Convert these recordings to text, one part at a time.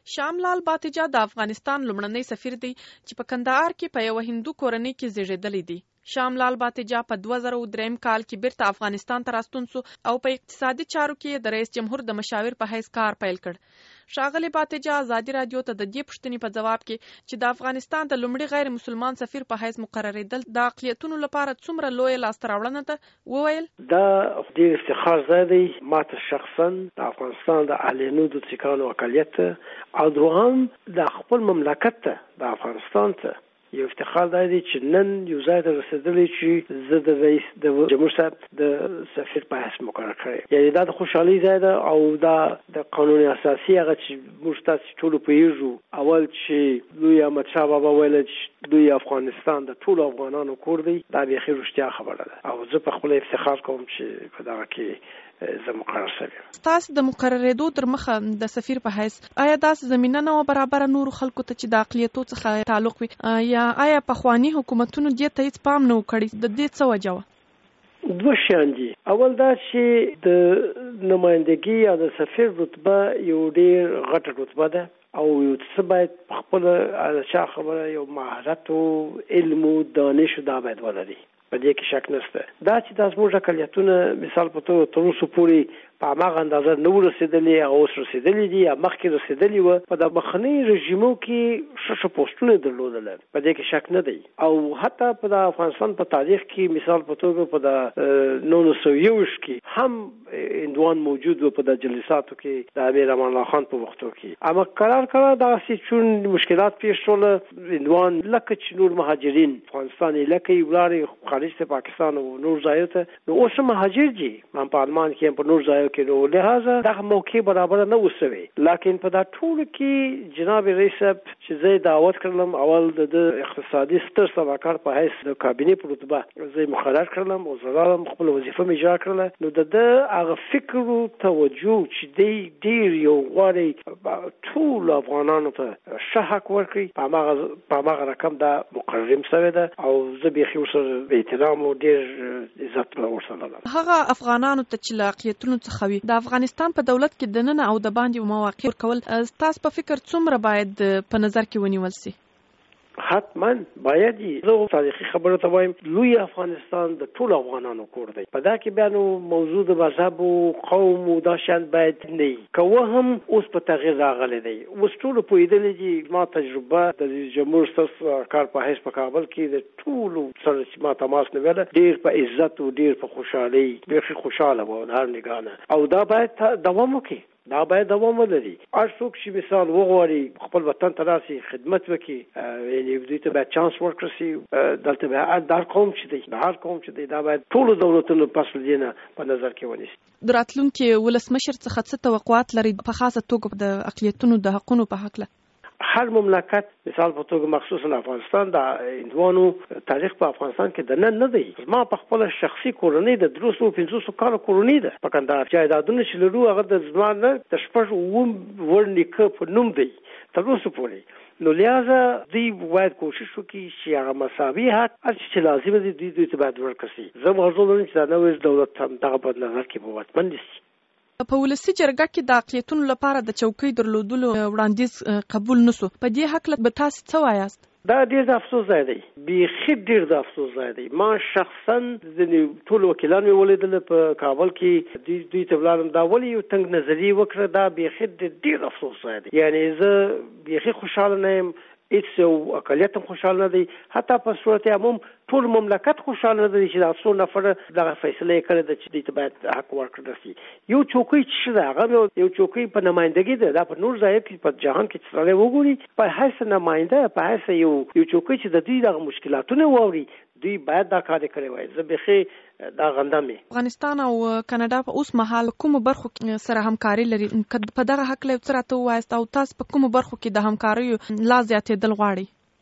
شاملال باتجا د افغانستان لومړنی سفیر دی چې په کندهار کې په یو هندو کورنۍ کې زیږیدلی دی. شاملال باتجا په 2003 کال کې بیرته افغانستان ته راستون سو او په اقتصادي چارو کې د رئیس جمهور د مشاور په حیث کار پیل کړ. ښاغلی باتجا ازادي رادیو ته د دې پوښتنې په ځواب کې چې د افغانستان د لومړي غیر مسلمان سفیر په حیث مقرریدل د اقلیتونو لپاره څومره لویه لاسته راوړنه ده وویل. دا ډېر افتخار ځای دی ماته شخصا د افغانستان د اهلینو د سیکانو اقلیت او دوهم د خپل مملکت ته د افغانستان ته یو افتخار دی چې نن یو ځای ته رسېدلی چې زه د رئیس د جمهور صاحب د سفیر په حیث مقرر کړی. یعنې دا د خوشحالۍ ځای ده او دا د قانون اساسي هغه چې موږ تاسې ټولو پوهېږو اول چې لوی احمدشاه بابا ویل چې دوی افغانستان د ټولو افغانانو کور دی. دا بیخي رښتیا خبره ده او زه په خپله افتخار کوم چې په دغه کې زه مقرر شوی. ستاسو د مقرریدو تر مخه د سفیر په حیث آیا داسې زمینه نه وه برابره نورو خلکو ته چې د اقلیتو څخه تعلق وي یا آیا پخواني حکومتونو دې ته هیڅ پام نه و کړی؟ د دې څه وجه وه؟ دوه شیان دي. اول دا چې د نمایندګي یا د سفیر رتبه یو ډېر غټه رتبه ده او یو څه باید په خپله چا خبره یو مهارت او علم او دانش دا باید ولري، په دې کې شک نشته. دا چې دا زموږ اقلیتونه مثال په توګه تر اوسه پورې په هماغه اندازه نه وو رسېدلي، هغه اوس رسېدلي دي یا مخکې رسېدلي وه. په د مخني رژیمو کې ښه پوسټونه یې درلودله، په دې کې شک نه دی. او حتی په د افغانستان په تاریخ کې مثال په توګه په د 1921 کې هم هندوان موجود و په د جلساتو کې د امیر امان الله خان په وختو کې. اما قرار دغسې چون مشکلات پیښ شول هندوان لکه چې نور مهاجرین افغانستان یې لکه یې ولاړې خارج ته پاکستان او نور ځایو ته، نو اوس هم مهاجر دي هم په آلمان کې هم په نور ځایو کې، نو لهذا دغه موقع برابر نه وسوي. لکن په دا ټولو کې جناب رئیس صاحب چې زه دعوت کړلم اول د اقتصادي ستر سلاکار په حیث د کابینې په رتبه زه مقرر کړلم او زه خپل وظیفه مې اجرا کړله. نو د هغه فکر او توجه چې دی ډېر یو غواړي ټول افغانانو ته ښه حق ورکړي په هماغه رقم دا مقرریم شوی ده او زه بیخي ورسره احترام او ډېر عزت ورسره لرم. هغه افغانانو ته چې له اقلیتونو څخه وي د افغانستان په دولت کې دننه او د باندې مواقع ورکول ستاسو په فکر څومره باید په نظر کې ونیول سي؟ حتما باید زه تاریخي خبره ته وایم لوی افغانستان د ټول افغانانو کور دی. په دا کې بیا نو موضوع د مذهب او قوم او دا شان باید نه وي. که هم اوس په تغییر راغلی دی، اوس ټولو پوهېدلی دي. ما تجربه د جمهور کار په حیث په کابل کې د ټولو سره چې ما تماس نیولی ډېر په عزت او ډېر په خوشحالۍ بیخي خوشحاله وه د هر نګاه نه، او دا باید دوام وکړي. دا باید دوام ولري. هر څوک چې مثال وغواړي خپل وطن ته راسي خدمت وکړي، یعنې دوی ته باید چانس ورکړل سي. دلته باید د هر قوم چې دی دا باید ټولو دولتونو پس له دې نه په نظر کې ونیسي. د راتلونکي ولسمشر څخه څه توقعات لري په خاصه توګه د اقلیتونو د حقونو په هکله؟ هر مملکت مثال په توګه مخصوصا افغانستان د هندوانو تاریخ په افغانستان کې د نن نه دی. ما په خپل شخصي کورنۍ د 350 کالو کورنۍ ده په کندهار. جایدادونه چې لرو هغه د زما نه د 6 ور نیکه په نوم دی تر اوسه پورې. نو لہذا دوی باید کوشش وکړي چې هغه مساوي حق چې لازم دي دوی ته باید ورکړل سي. زه موضوع لرم چې دا نوې دولت هم دغه په نظر کې به واکمن شي. په ولسي جرګه کې د اقلیتونو لپاره د چوکۍ درلودلو وړاندیز قبول نسو. په دې حق به تاسو څه وایاست؟ دا ډېر د افسوس ځای دی، بیخي ډېر د افسوس ځای دی. ما شخصا ټول وکیلان مې ولیدل په کابل کې، دوی ته ولاړم دا ولې یو تنګ نظري وکړه. دا بیخي ډېر افسوس ځای دی. یعنې زه بیخي خوشحاله نه یم، هیڅ یو اقلیت هم خوشحاله نه دی، حتی په صورت عموم ټول مملکت خوشحاله نه دی چې دا څو نفره دغه فیصله یې کړې ده چې دوی ته باید حق ورکړل سي. یو چوکۍ چې ده هغه یو چوکۍ په نمایندګي ده. دا په نور ځایو کې په جهان کې چې سړی وګوري په حیث نماینده، په حیث یو چوکۍ چې د دوی دغه مشکلاتونه واوري، دوی باید دا کار کړی وای. زه بیخي دا غندم. افغانستان او کاناډا په اوس مهال کومو برخو سره همکاري لري؟ په دغه حق له څه راته ووایاست او تاسو په کومو برخو کې د همکاریو لا زیاتېدل غواړئ؟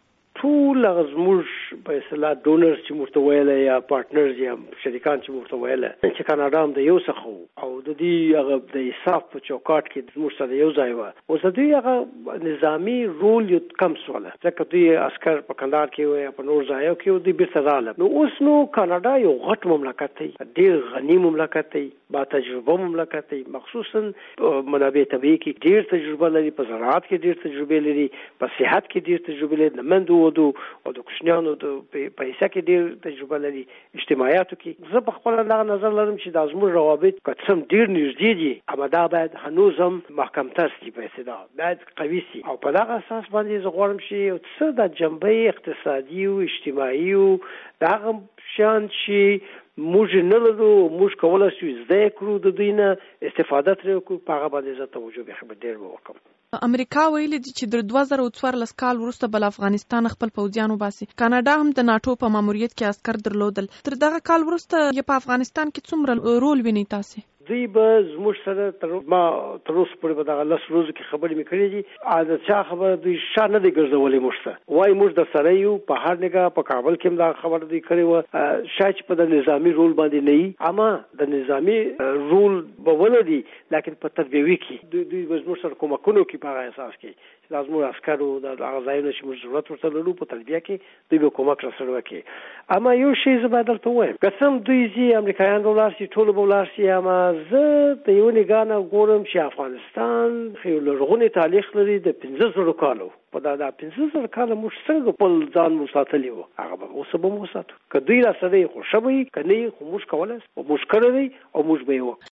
ټول هغه زموږ په اصطلاح ډونرز چې موږ ته ویل یا پارټنرز یا شریکان چې موږ ته ویل چې کاناډا هم د یو څخه او د دې هغه د حساب په چوکاټ کې زموږ سره یو ځای و اوس دوی هغه نظامی رول یو کم سواله ځکه دوی عسكر په کندهار کې وي په نور ځایو کې دوی بیرته رااله نو اوس نو کاناډا یو غټ مملکت دی ډیر غنی مملکت دی با تجربه مملکت دی مخصوصا منابع طبیعي کې ډیر تجربه لري په زراعت کې ډیر تجربه لري په صحت کې ډیر تجربه لري د مندو او د کوچنیانو د پیسې کې ډیر تجربه لري اجتماعاتو کې زه په خپل نظر لرم چې د زموږ روابط قسم ډیر نږدې دي اما دا باید هنوز هم محکمتر سي په اصطلاح باید قوي سي او په دغه اساس باندې زه غواړم چې څه د جنبه اقتصادي او اجتماعي او دغه شان چې موږ نه لرو موږ کولای شو زده کړو د دوی نه استفاده ترې وکړو په هغه باندې زه توجه به خبر ډیر وکم. امریکا ویلي چې د 2014 کال وروسته بل افغانستان خپل پوځیان وباسي. کاناډا هم د ناتو په ماموریت کې عسكر درلودل. تر دغه کال وروسته یې په افغانستان کې څومره رول ویني تاسو؟ دوی به زموږ سره تر اوسه پورې به دغه 10 ورځې کې خبرې مې کړې دي دا چا خبره دوی شا نه دی ګرځولې موږ ته وایي موږ د سره یو په هر نګه په کابل کې هم دا خبره دوی کړې وه شاید په د نظامی رول باندې نه وي اما د نظامی رول به ولري لیکن په تدبیري کې دوی به زموږ سره کومکونو کې په هغه اساس کې د زموږ عسکرو د هغه ځایونو چې موږ ضرورت ورته لرو په تلبیه کې دوی به کومک راسره وکړي اما یو شی زه باید درته ووایم قسم دوی ځي امریکایان به ولاړ شي ټول به ولاړ شي اما زه د یو نګاه نه ګورم چې افغانستان یو لرغونی تاریخ لري د 1500 کالو په دا 1500 کاله موږ څنګه خپل ځان مو ساتلی وو هغه به اوس به مو ساتو که دوی راسره خوشبوي که نه خو موږ کولای او موږ کړی او موږ به یو